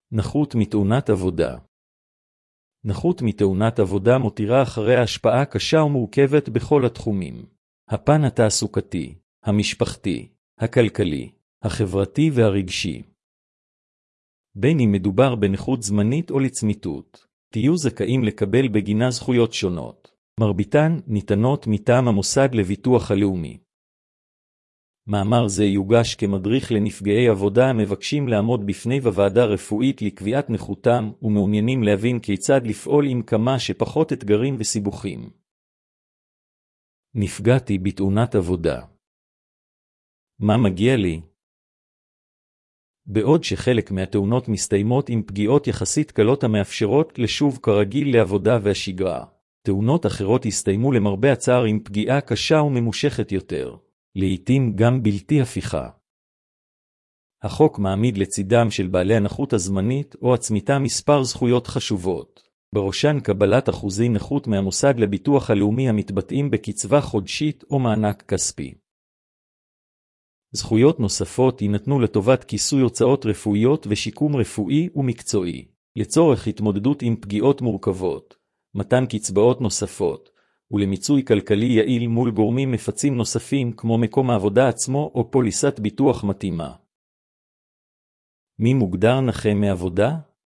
נכות מתאונת עבודה. נכות מתאונת עבודה מותירה אחריה השפעה קשה ומורכבת בכל התחומים. הפן התעסוקתי, המשפחתי, הכלכלי, החברתי והרגשי. בין אם מדובר בנכות זמנית או לצמיתות, תהיו זכאים לקבל בגינה זכויות שונות. מרביתן ניתנות מטעם המוסד לביטוח הלאומי. מאמר זה יוגש כמדריך לנפגעי עבודה המבקשים לעמוד בפני ועדה רפואית לקביעת נכותם ומעוניינים להבין כיצד לפעול עם כמה שפחות אתגרים וסיבוכים. נפגעתי בתאונת עבודה. מה מגיע לי? בעוד שחלק מהתאונות מסתיימות עם פגיעות יחסית קלות המאפשרות לשוב כרגיל לעבודה והשגרה, תאונות אחרות הסתיימו למרבה הצער עם פגיעה קשה וממושכת יותר, לעתים גם בלתי הפיכה. החוק מעמיד לצידם של בעלי הנכות הזמנית או עצמיתה מספר זכויות חשובות, בראשן קבלת אחוזי נכות מהמוסד לביטוח הלאומי המתבטאים בקצבה חודשית או מענק כספי. זכויות נוספות יינתנו לטובת כיסוי הוצאות רפואיות ושיקום רפואי ומקצועי, לצורך התמודדות עם פגיעות מורכבות, מתן קצבאות נוספות, ולמיצוי כלכלי יעיל מול גורמים מפצים נוספים כמו מקום העבודה עצמו או פוליסת ביטוח מתאימה. מי מוגדר נכה מעבודה?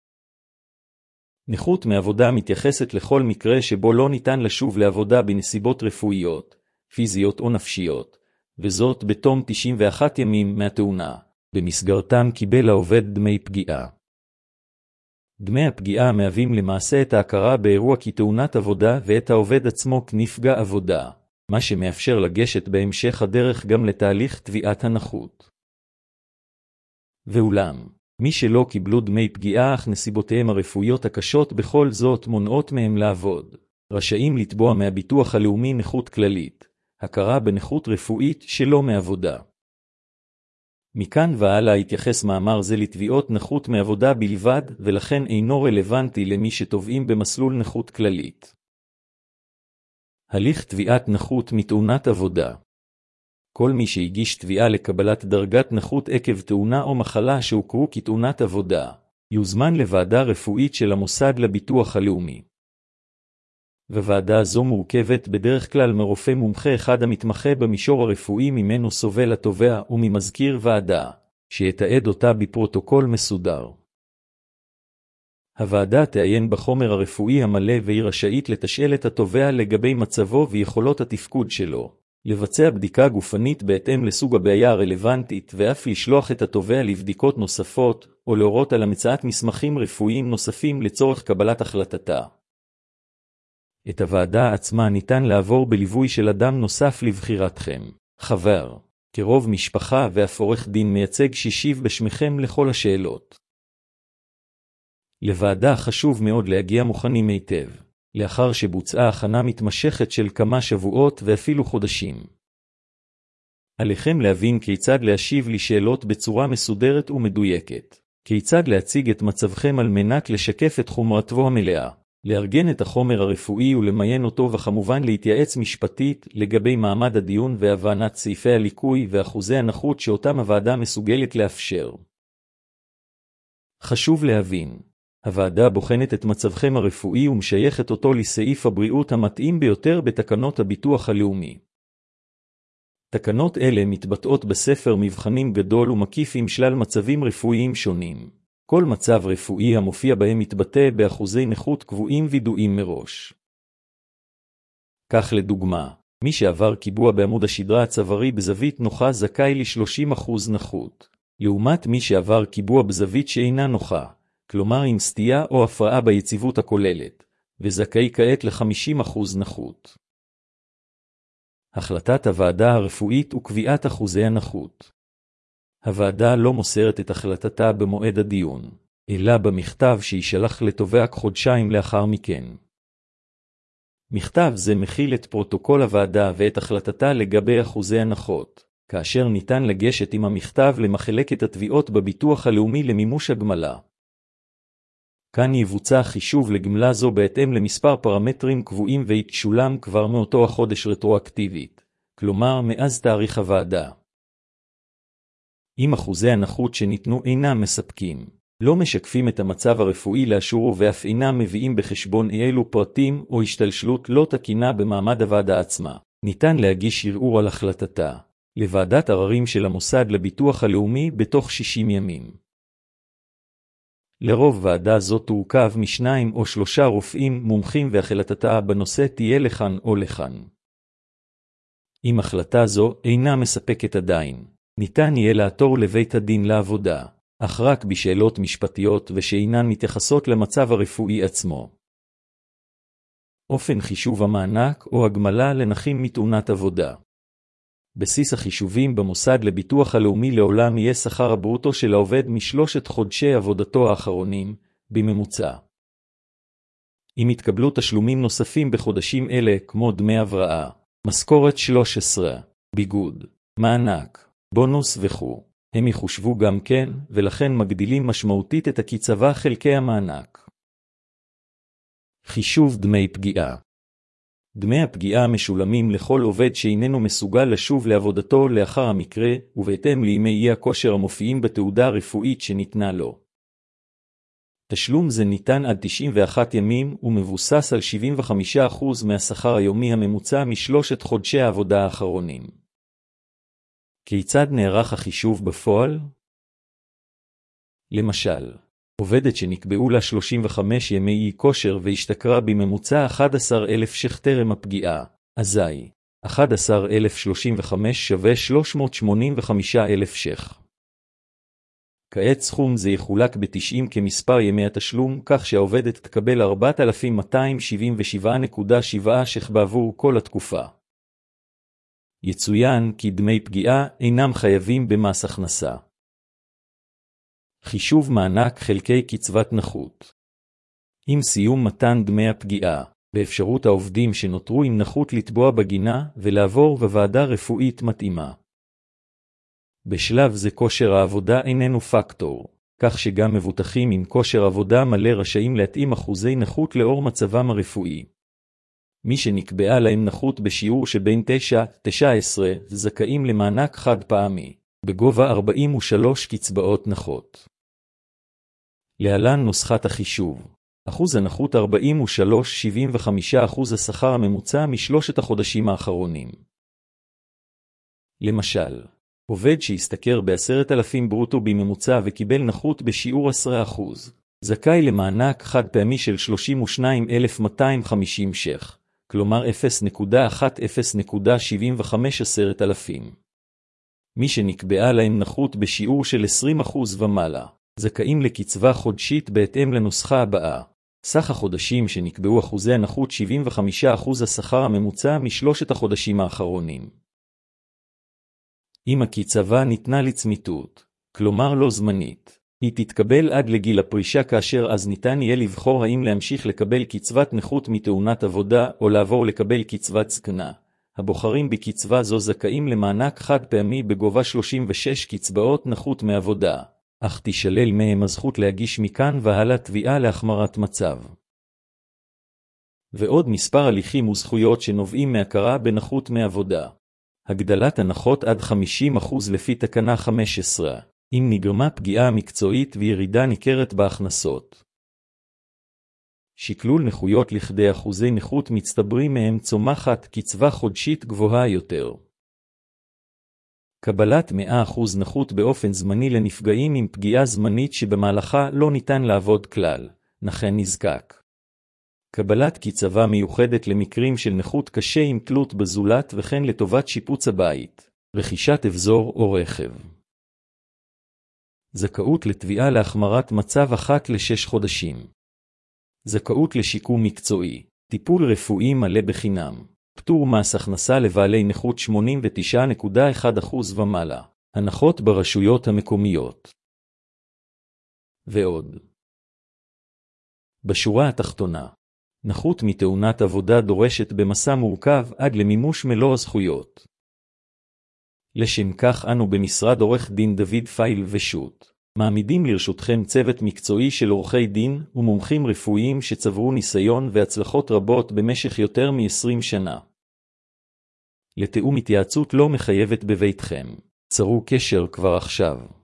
נכות מעבודה מתייחסת לכל מקרה שבו לא ניתן לשוב לעבודה בנסיבות רפואיות, פיזיות או נפשיות, וזאת בתום 91 ימים מהתאונה, במסגרתם קיבל העובד דמי פגיעה. דמי הפגיעה מהווים למעשה את ההכרה באירוע כתאונת עבודה ואת העובד עצמו כנפגע עבודה, מה שמאפשר לגשת בהמשך הדרך גם לתהליך תביעת הנכות. ואולם, מי שלא קיבלו דמי פגיעה אך נסיבותיהם הרפואיות הקשות בכל זאת מונעות מהם לעבוד, רשאים לתבוע מהביטוח הלאומי נכות כללית, הכרה בנכות רפואית שלא מעבודה. מכאן והלאה התייחס מאמר זה לתביעות נכות מעבודה בלבד, ולכן אינו רלוונטי למי שתובעים במסלול נכות כללית. הליך תביעת נכות מתאונת עבודה. כל מי שהגיש תביעה לקבלת דרגת נכות עקב תאונה או מחלה שהוכרו כתאונת עבודה, יוזמן לוועדה רפואית של המוסד לביטוח הלאומי. וועדה זו מורכבת בדרך כלל מרופא מומחה אחד המתמחה במישור הרפואי ממנו סובל התובע וממזכיר ועדה, שיתעד אותה בפרוטוקול מסודר. הוועדה תעיין בחומר הרפואי המלא והיא רשאית לתשאל את התובע לגבי מצבו ויכולות התפקוד שלו, לבצע בדיקה גופנית בהתאם לסוג הבעיה הרלוונטית ואף לשלוח את התובע לבדיקות נוספות או להורות על המצאת מסמכים רפואיים נוספים לצורך קבלת החלטתה. את הוועדה עצמה ניתן לעבור בליווי של אדם נוסף לבחירתכם, חבר, קרוב משפחה ואף עורך דין מייצג שישיב בשמכם לכל השאלות. לוועדה חשוב מאוד להגיע מוכנים היטב, לאחר שבוצעה הכנה מתמשכת של כמה שבועות ואפילו חודשים. עליכם להבין כיצד להשיב לשאלות בצורה מסודרת ומדויקת, כיצד להציג את מצבכם על מנת לשקף את חומרתו המלאה, לארגן את החומר הרפואי ולמיין אותו וכמובן להתייעץ משפטית לגבי מעמד הדיון והבנת סעיפי הליקוי ואחוזי הנכות שאותם הוועדה מסוגלת לאפשר. חשוב להבין, הוועדה בוחנת את מצבכם הרפואי ומשייכת אותו לסעיף הבריאות המתאים ביותר בתקנות הביטוח הלאומי. תקנות אלה מתבטאות בספר מבחנים גדול ומקיף עם שלל מצבים רפואיים שונים. כל מצב רפואי המופיע בהם מתבטא באחוזי נכות קבועים וידועים מראש. כך לדוגמה, מי שעבר קיבוע בעמוד השדרה הצווארי בזווית נוחה זכאי ל-30% נכות, לעומת מי שעבר קיבוע בזווית שאינה נוחה, כלומר עם סטייה או הפרעה ביציבות הכוללת, וזכאי כעת ל-50% נכות. החלטת הוועדה הרפואית וקביעת אחוזי הנכות. הוועדה לא מוסרת את החלטתה במועד הדיון, אלא במכתב שישלח לתובע חודשיים לאחר מכן. מכתב זה מכיל את פרוטוקול הוועדה ואת החלטתה לגבי אחוזי הנחות, כאשר ניתן לגשת עם המכתב למחלקת התביעות בביטוח הלאומי למימוש הגמלה. כאן יבוצע חישוב לגמלה זו בהתאם למספר פרמטרים קבועים וישולם כבר מאותו החודש רטרואקטיבית, כלומר מאז תאריך הוועדה. אם אחוזי הנכות שניתנו אינם מספקים, לא משקפים את המצב הרפואי לאשורו ואף אינם מביאים בחשבון אילו פרטים או השתלשלות לא תקינה במעמד הוועדה עצמה. ניתן להגיש ערעור על החלטתה לוועדת עררים של המוסד לביטוח הלאומי בתוך 60 ימים. לרוב ועדה זו תורכב מ2 או 3 רופאים מומחים והחלטתה בנושא תהיה לכאן או לכאן. אם החלטה זו אינה מספקת עדיין, ניתן יהיה לעתור לבית הדין לעבודה, אך רק בשאלות משפטיות ושאינן מתייחסות למצב הרפואי עצמו. אופן חישוב המענק או הגמלה לנכים מתאונת עבודה. בסיס החישובים במוסד לביטוח הלאומי לעולם יהיה שכר הברוטו של העובד משלושת חודשי עבודתו האחרונים, בממוצע. אם יתקבלו תשלומים נוספים בחודשים אלה כמו דמי הבראה, משכורת 13, ביגוד, מענק, בונוס וכו', הם יחושבו גם כן, ולכן מגדילים משמעותית את הקצבה חלקי המענק. חישוב דמי פגיעה. דמי הפגיעה משולמים לכל עובד שאיננו מסוגל לשוב לעבודתו לאחר המקרה, ובהתאם לימי אי הכושר המופיעים בתעודה הרפואית שניתנה לו. תשלום זה ניתן עד 91 ימים ומבוסס על 75% מהשכר היומי הממוצע משלושת חודשי העבודה האחרונים. כיצד נערך החישוב בפועל? למשל, עובדת שנקבעו לה 35 ימי אי כושר והשתכרה בממוצע 11,000 ש"ח טרם הפגיעה, אזי 11,035 שווה 385,000 ש"ח. כעת סכום זה יחולק ב-90 כמספר ימי התשלום, כך שהעובדת תקבל 4,277.7 ש"ח בעבור כל התקופה. יצוין כי דמי פגיעה אינם חייבים במס הכנסה. חישוב מענק חלקי קצבת נכות. עם סיום מתן דמי הפגיעה, באפשרות העובדים שנותרו עם נכות לתבוע בגינה ולעבור בוועדה רפואית מתאימה. בשלב זה כושר העבודה איננו פקטור, כך שגם מבוטחים עם כושר עבודה מלא רשאים להתאים אחוזי נכות לאור מצבם הרפואי. מי שנקבעה להם נכות בשיעור שבין 9-19 זכאים למענק חד פעמי, בגובה 43 קצבאות נכות. להלן נוסחת החישוב. אחוז הנכות 43.75% השכר הממוצע משלושת החודשים האחרונים. למשל, עובד שהשתכר ב10,000 ברוטו בממוצע וקיבל נכות בשיעור 10%, זכאי למענק חד פעמי של 32,250 ש"ח, כלומר 0.10.75. מי שנקבעה להם נכות בשיעור של 20% ומעלה, זכאים לקצבה חודשית בהתאם לנוסחה הבאה. סך החודשים שנקבעו אחוזי הנכות 75% השכר הממוצע משלושת החודשים האחרונים. אם הקצבה ניתנה לצמיתות, כלומר לא זמנית, היא תתקבל עד לגיל הפרישה, כאשר אז ניתן יהיה לבחור האם להמשיך לקבל קצבת נכות מתאונת עבודה או לעבור לקבל קצבת זקנה. הבוחרים בקצבה זו זכאים למענק חד פעמי בגובה 36 קצבאות נכות מעבודה, אך תישלל מהם הזכות להגיש מכאן והלאה תביעה להחמרת מצב. ועוד מספר הליכים וזכויות שנובעים מהכרה בנכות מעבודה. הגדלת הנחות עד 50% לפי תקנה 15, אם נגרמה פגיעה מקצועית וירידה ניכרת בהכנסות. שקלול נכויות לכדי אחוזי נכות מצטברים מהם צומחת קצבה חודשית גבוהה יותר. קבלת 100% נכות באופן זמני לנפגעים עם פגיעה זמנית שבמהלכה לא ניתן לעבוד כלל, נכה נזקק. קבלת קצבה מיוחדת למקרים של נכות קשה עם תלות בזולת וכן לטובת שיפוץ הבית, רכישת אבזור או רכב. זכאות לתביעה להחמרת מצב אחת ל6 חודשים. זכאות לשיקום מקצועי, טיפול רפואי מלא בחינם, פטור מס הכנסה לבעלי נכות 89.1% ומעלה, הנחות ברשויות המקומיות. ועוד. בשורה התחתונה, נכות מתאונת עבודה דורשת במסע מורכב עד למימוש מלוא הזכויות. לשם כך אנו במשרד עורך דין דוד פייל ושות' מעמידים לרשותכם צוות מקצועי של עורכי דין ומומחים רפואיים שצברו ניסיון והצלחות רבות במשך יותר מ-20 שנה. לתאום התייעצות לא מחייבת בביתכם. צרו קשר כבר עכשיו.